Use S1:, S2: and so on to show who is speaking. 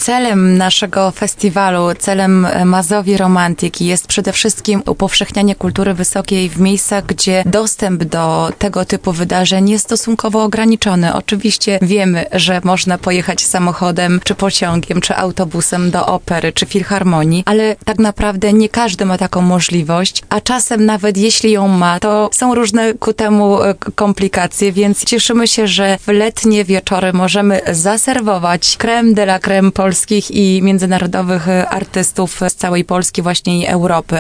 S1: Celem naszego festiwalu, celem Mazowii Romantyki jest przede wszystkim upowszechnianie kultury wysokiej w miejscach, gdzie dostęp do tego typu wydarzeń jest stosunkowo ograniczony. Oczywiście wiemy, że można pojechać samochodem, czy pociągiem, czy autobusem do opery, czy filharmonii, ale tak naprawdę nie każdy ma taką możliwość, a czasem nawet jeśli ją ma, to są różne ku temu komplikacje, więc cieszymy się, że w letnie wieczory możemy zaserwować crème de la crème polskich i międzynarodowych artystów z całej Polski, właśnie i Europy.